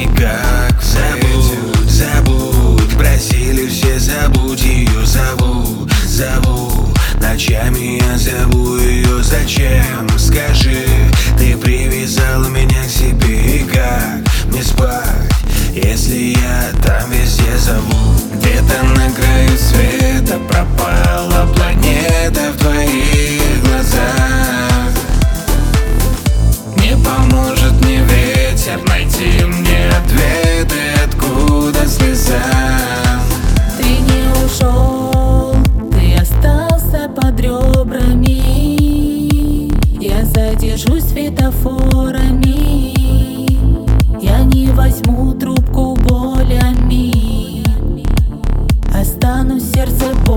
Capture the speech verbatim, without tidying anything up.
никак. Забудь, забудь, просили все, забудь ее. Зову, зову, ночами я зову ее. Зачем, скажи, ты привязала меня к себе. И как мне спать, если я там везде зову? Где-то на краю света пропала планета в твоих глазах. Не поможет мне ветер найти мне ответы, откуда слеза. Ты не ушел, ты остался под ребрами. Я задержусь светофорами. Я не возьму трубку болями. Останусь в сердце болью.